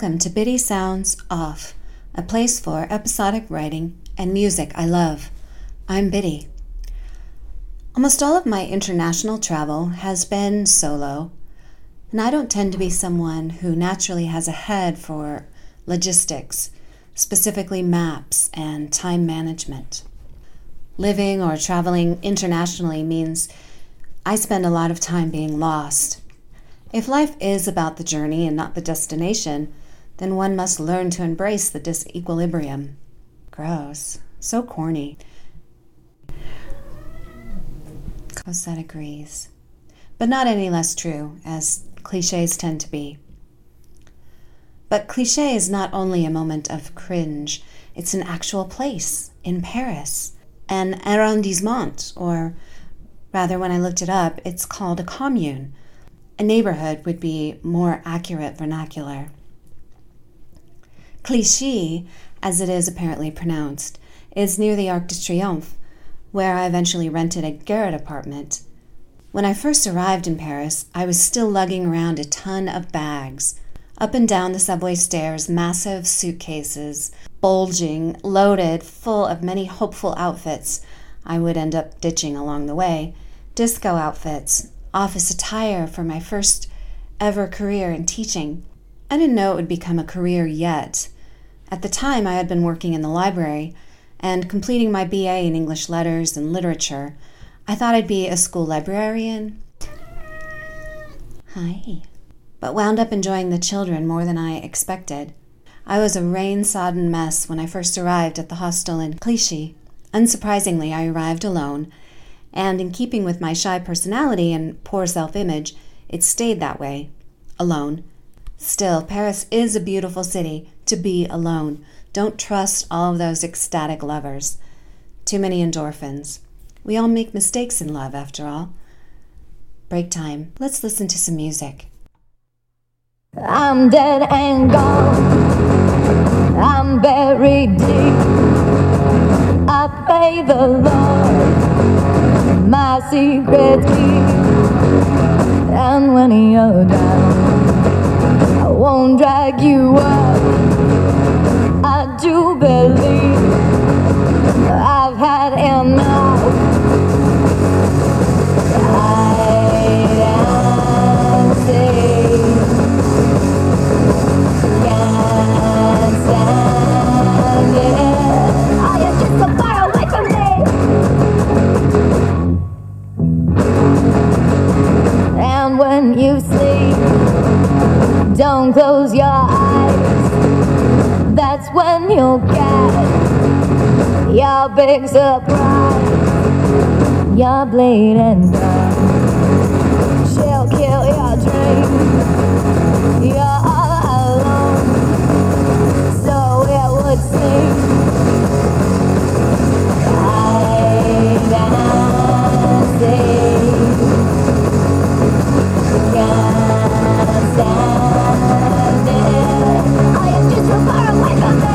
Welcome to Biddy Sounds Off, a place for episodic writing and music I love. I'm Biddy. Almost all of my international travel has been solo, and I don't tend to be someone who naturally has a head for logistics, specifically maps and time management. Living or traveling internationally means I spend a lot of time being lost. If life is about the journey and not the destination, then one must learn to embrace the disequilibrium. Gross. So corny. Cosette agrees. But not any less true, as cliches tend to be. But cliché is not only a moment of cringe, it's an actual place in Paris, an arrondissement, or rather, when I looked it up, it's called a commune. A neighborhood would be more accurate vernacular. Clichy, as it is apparently pronounced, is near the Arc de Triomphe, where I eventually rented a garret apartment. When I first arrived in Paris, I was still lugging around a ton of bags. Up and down the subway stairs, massive suitcases, bulging, loaded, full of many hopeful outfits I would end up ditching along the way, disco outfits, office attire for my first ever career in teaching. I didn't know it would become a career yet. At the time, I had been working in the library and completing my BA in English Letters and Literature. I thought I'd be a school librarian. Hi. But wound up enjoying the children more than I expected. I was a rain-sodden mess when I first arrived at the hostel in Clichy. Unsurprisingly, I arrived alone, and in keeping with my shy personality and poor self-image, it stayed that way, alone. Still, Paris is a beautiful city to be alone. Don't trust all of those ecstatic lovers. Too many endorphins. We all make mistakes in love, after all. Break time. Let's listen to some music. I'm dead and gone. I'm buried deep. I pray the Lord my secrets keep. And when you're down, I won't drag you up. I do believe I've had enough. Hide and seek. Can't stand it. Oh, you're just so far away from me. And when you sleep, don't close your eyes. That's when you'll get your big surprise. Your bleeding gun, she'll kill your dreams. You're all alone, so it would seem. Hide and seek. Can't stand it. Oh, you're just so far away from me.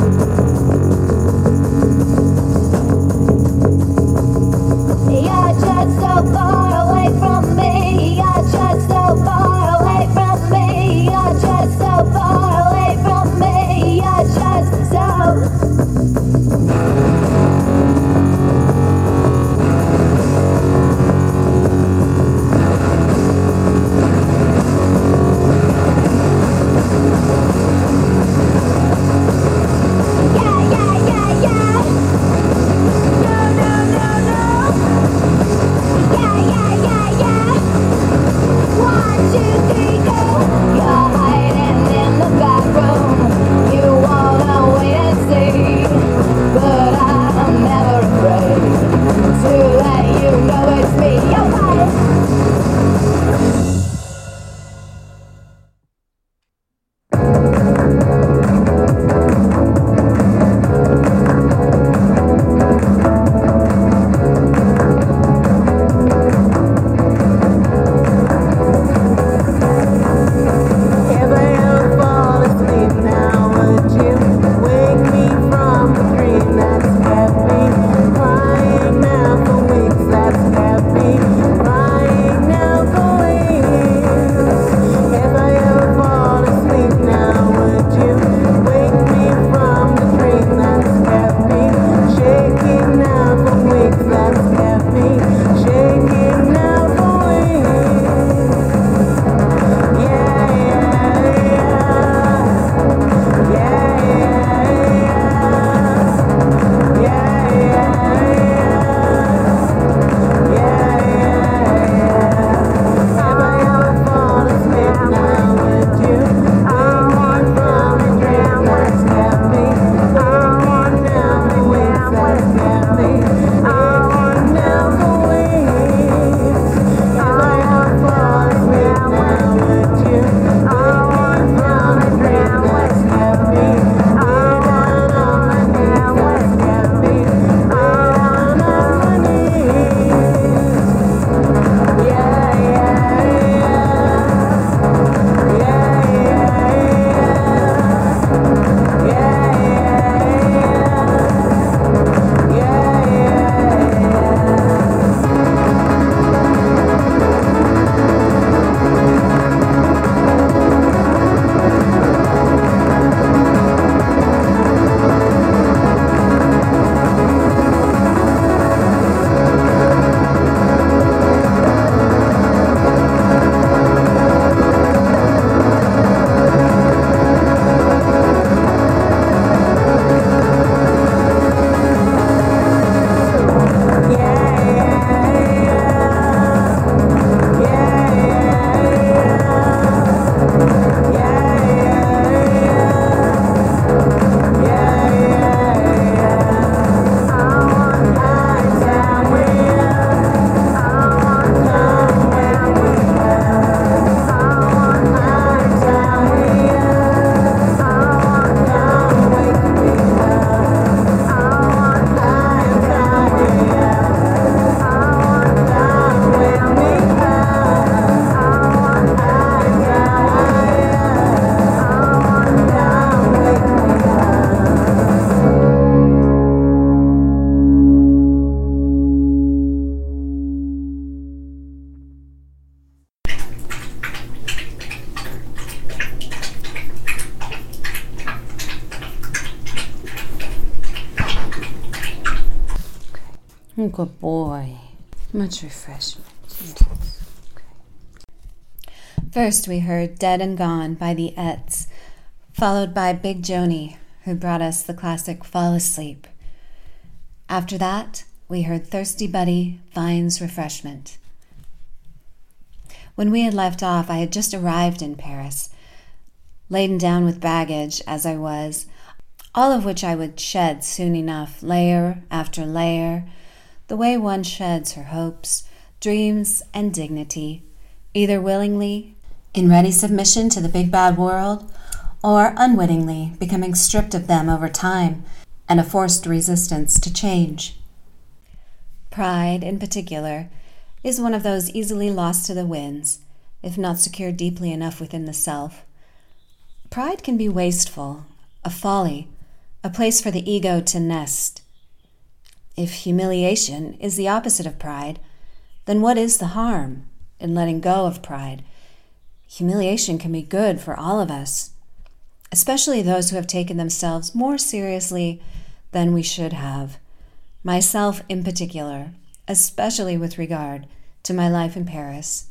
You're just Good boy. Much refreshment. First, we heard Dead and Gone by the Ets, followed by Big Joni, who brought us the classic Fall Asleep. After that, we heard Thirsty Buddy finds refreshment. When we had left off, I had just arrived in Paris, laden down with baggage as I was, all of which I would shed soon enough, layer after layer, the way one sheds her hopes, dreams, and dignity, either willingly, in ready submission to the big bad world, or unwittingly becoming stripped of them over time and a forced resistance to change. Pride, in particular, is one of those easily lost to the winds, if not secured deeply enough within the self. Pride can be wasteful, a folly, a place for the ego to nest. If humiliation is the opposite of pride, then what is the harm in letting go of pride? Humiliation can be good for all of us, especially those who have taken themselves more seriously than we should have. Myself in particular, especially with regard to my life in Paris.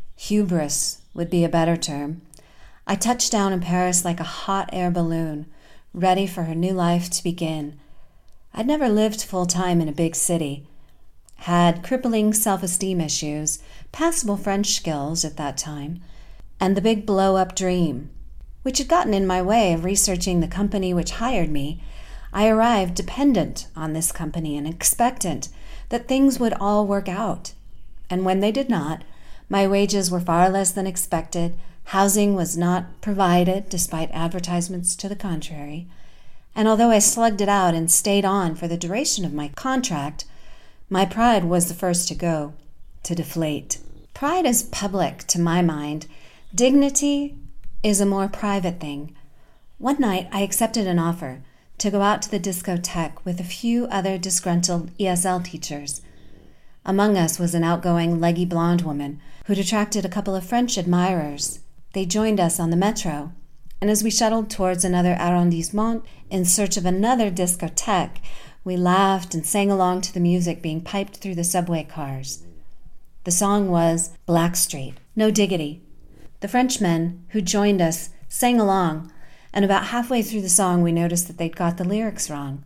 Hubris would be a better term. I touched down in Paris like a hot air balloon, ready for her new life to begin. I'd never lived full-time in a big city, had crippling self-esteem issues, passable French skills at that time, and the big blow-up dream, which had gotten in my way of researching the company which hired me. I arrived dependent on this company and expectant that things would all work out. And when they did not, my wages were far less than expected, housing was not provided despite advertisements to the contrary, and although I slugged it out and stayed on for the duration of my contract, my pride was the first to go, to deflate. Pride is public to my mind. Dignity is a more private thing. One night I accepted an offer to go out to the discotheque with a few other disgruntled ESL teachers. Among us was an outgoing, leggy blonde woman who'd attracted a couple of French admirers. They joined us on the metro, and as we shuttled towards another arrondissement in search of another discotheque, we laughed and sang along to the music being piped through the subway cars. The song was Blackstreet, No Diggity. The Frenchmen who joined us sang along, and about halfway through the song we noticed that they'd got the lyrics wrong.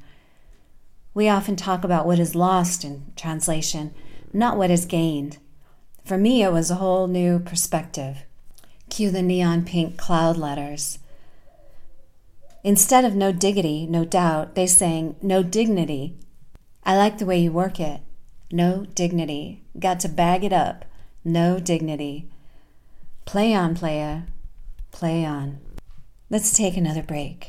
We often talk about what is lost in translation, not what is gained. For me, it was a whole new perspective. Cue the neon pink cloud letters. Instead of no diggity, no doubt, they sang no dignity. I like the way you work it. No dignity. Got to bag it up. No dignity. Play on, playa. Play on. Let's take another break.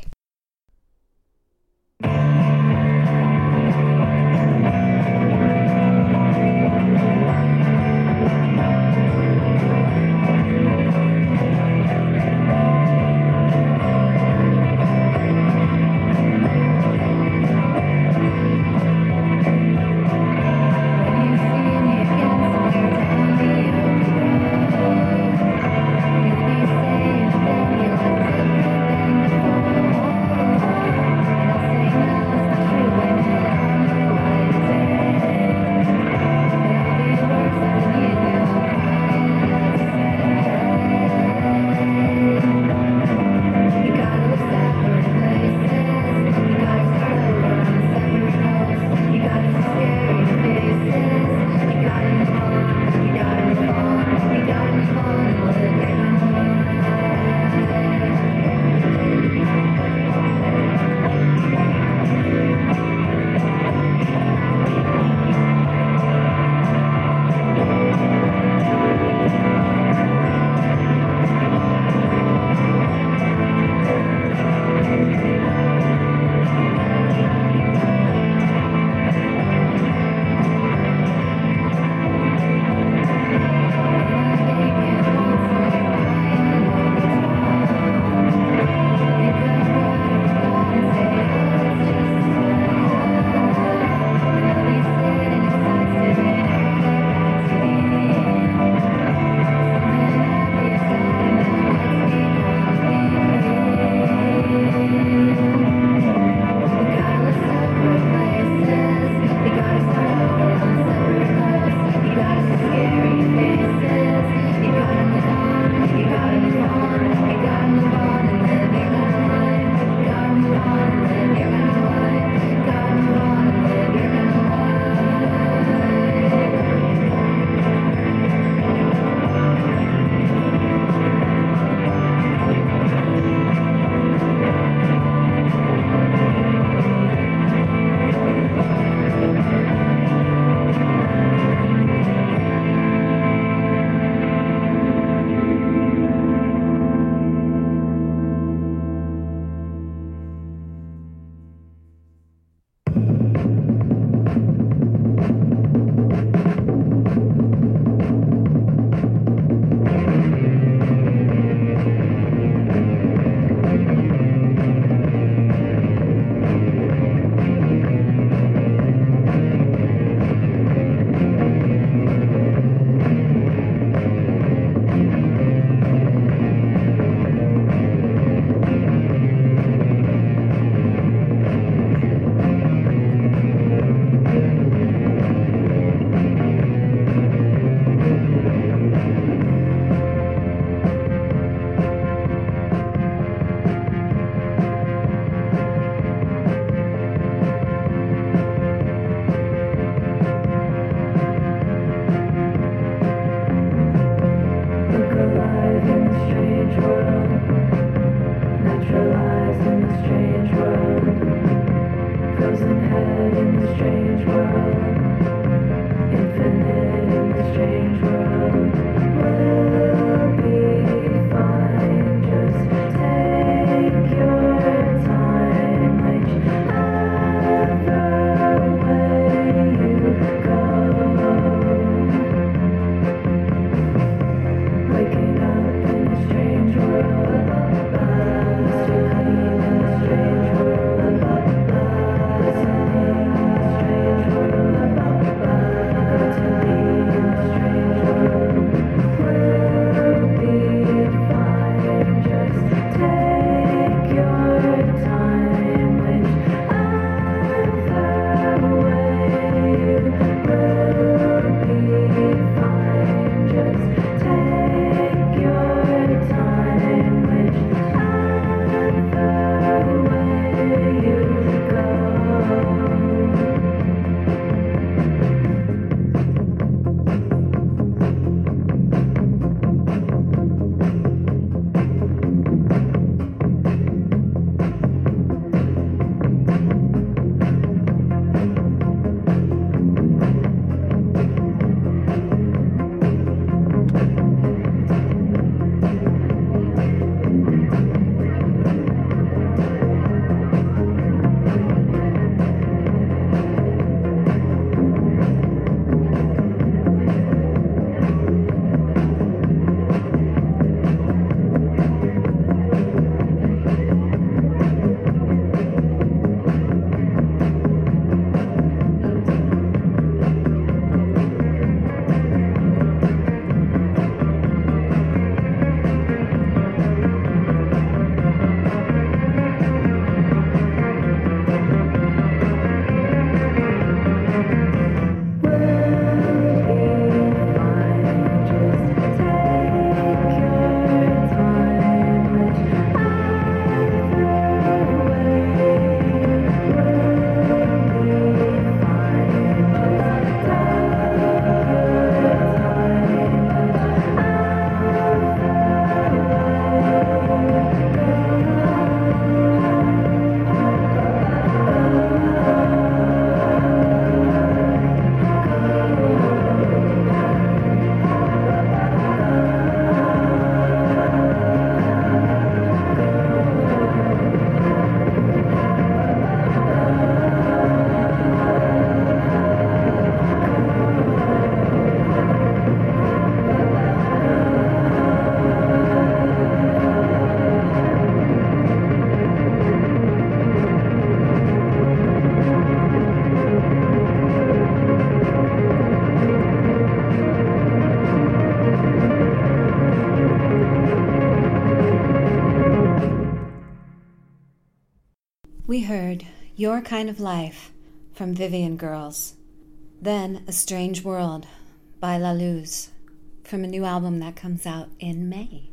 We heard Your Kind of Life from Vivian Girls. Then A Strange World by La Luz from a new album that comes out in May.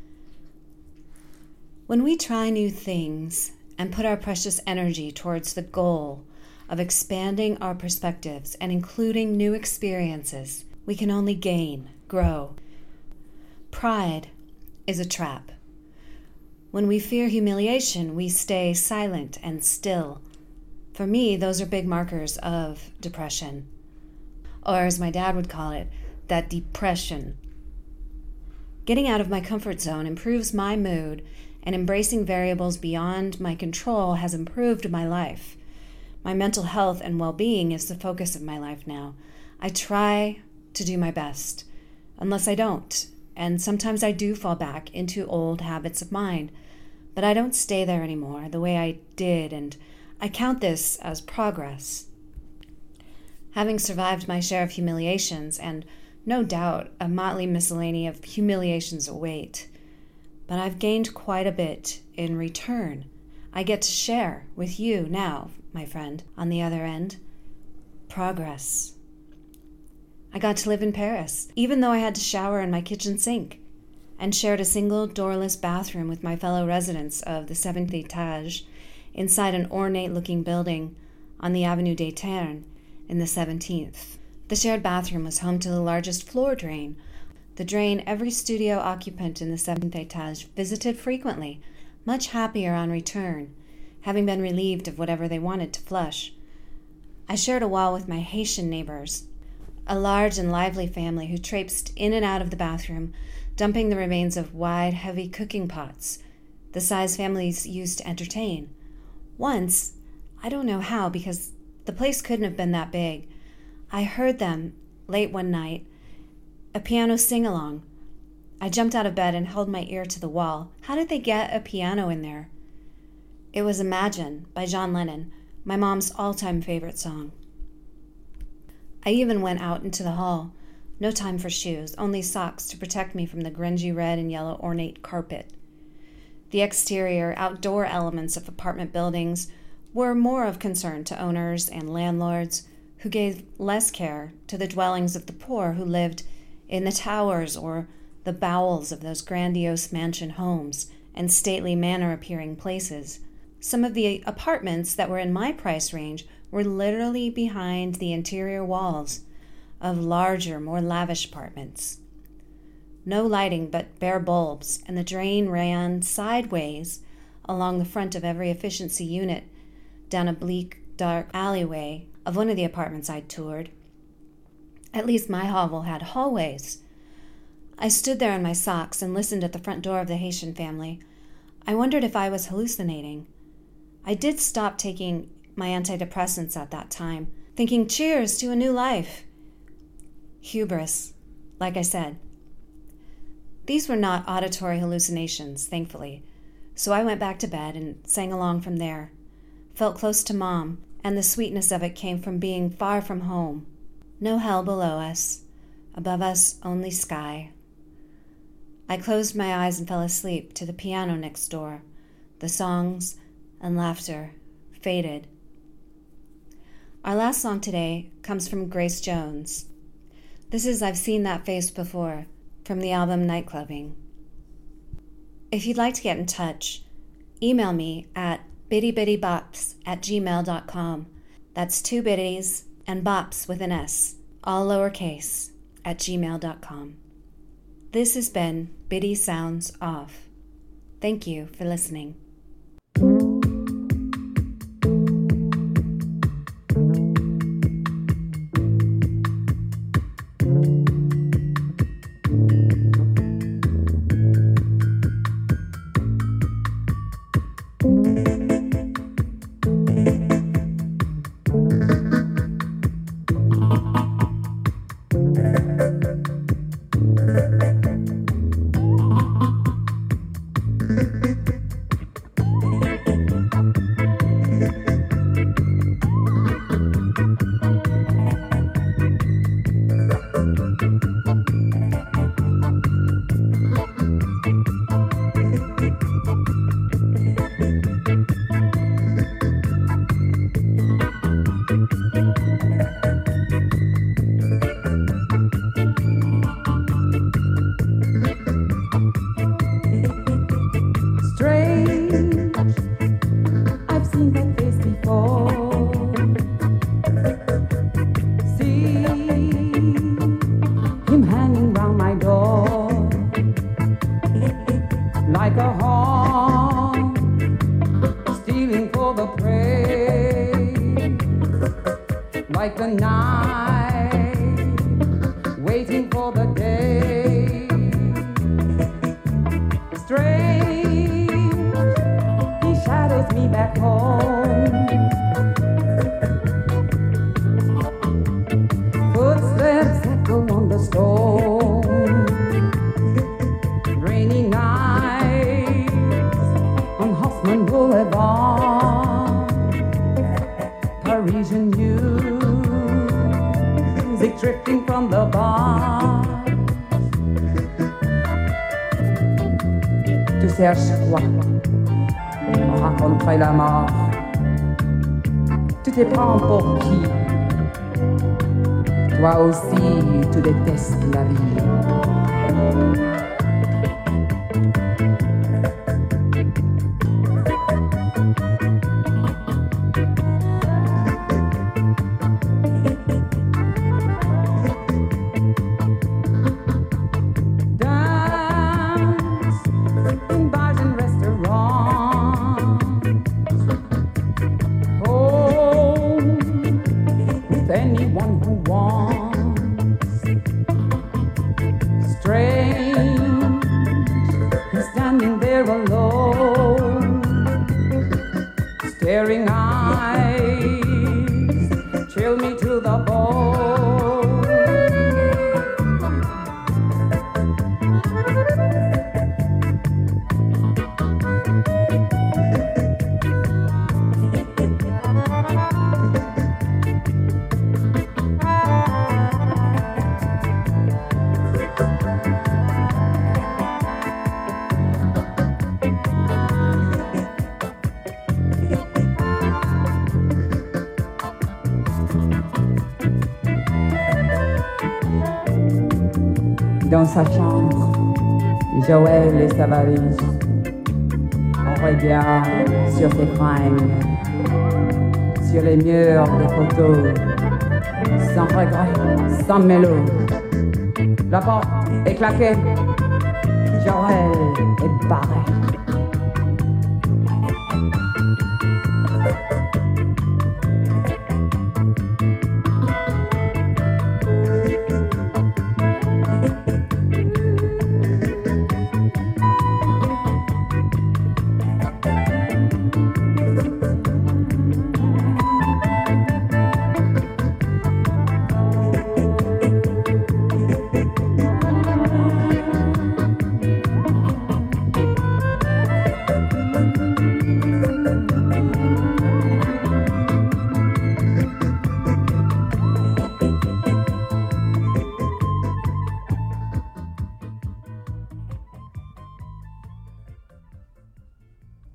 When we try new things and put our precious energy towards the goal of expanding our perspectives and including new experiences, we can only gain, grow. Pride is a trap. When we fear humiliation, we stay silent and still. For me, those are big markers of depression. Or as my dad would call it, that depression. Getting out of my comfort zone improves my mood, and embracing variables beyond my control has improved my life. My mental health and well-being is the focus of my life now. I try to do my best, unless I don't, and sometimes I do fall back into old habits of mine. But I don't stay there anymore the way I did, and I count this as progress. Having survived my share of humiliations, and no doubt a motley miscellany of humiliations await, but I've gained quite a bit in return. I get to share with you now, my friend, on the other end. Progress. I got to live in Paris, even though I had to shower in my kitchen sink, and shared a single doorless bathroom with my fellow residents of the 7th étage inside an ornate-looking building on the Avenue des Ternes in the 17th. The shared bathroom was home to the largest floor drain The drain every studio occupant in the 7th etage visited frequently, much happier on return, having been relieved of whatever they wanted to flush. I shared a wall with my Haitian neighbors, a large and lively family who traipsed in and out of the bathroom, dumping the remains of wide, heavy cooking pots, the size families used to entertain. Once, I don't know how because the place couldn't have been that big, I heard them, late one night, a piano sing-along. I jumped out of bed and held my ear to the wall. How did they get a piano in there? It was Imagine by John Lennon, my mom's all-time favorite song. I even went out into the hall. No time for shoes, only socks to protect me from the grungy red and yellow ornate carpet. The exterior, outdoor elements of apartment buildings were more of concern to owners and landlords who gave less care to the dwellings of the poor who lived in the towers or the bowels of those grandiose mansion homes and stately manor-appearing places. Some of the apartments that were in my price range were literally behind the interior walls of larger, more lavish apartments. No lighting but bare bulbs, and the drain ran sideways along the front of every efficiency unit down a bleak, dark alleyway of one of the apartments I'd toured. At least my hovel had hallways. I stood there in my socks and listened at the front door of the Haitian family. I wondered if I was hallucinating. I did stop taking my antidepressants at that time, thinking, cheers to a new life. Hubris, like I said. These were not auditory hallucinations, thankfully, so I went back to bed and sang along from there. Felt close to Mom, and the sweetness of it came from being far from home. No hell below us, above us only sky. I closed my eyes and fell asleep to the piano next door. The songs and laughter faded. Our last song today comes from Grace Jones. This is I've Seen That Face Before, from the album Nightclubbing. If you'd like to get in touch, email me at bittybittybops@gmail.com. That's 2 bitties and bops with an S, all lowercase, @gmail.com. This has been Bitty Sounds Off. Thank you for listening. Like a hawk, stealing for the prey. Like the night, waiting for the day. Strange, he shadows me back home. Footsteps echo on the stone. Rainy night on Hoffman Boulevard. Parisian music drifting from the bar. Tu cherches quoi? On raconterait la mort. Tu te prends pour qui? Toi aussi, tu détestes la vie. strange, standing there alone, staring eyes chill me to the bone. Dans sa chambre, Joël et sa valise, on regarde sur ses fringues, sur les murs des photos, sans regret, sans mélo. La porte est claquée, Joël est barré.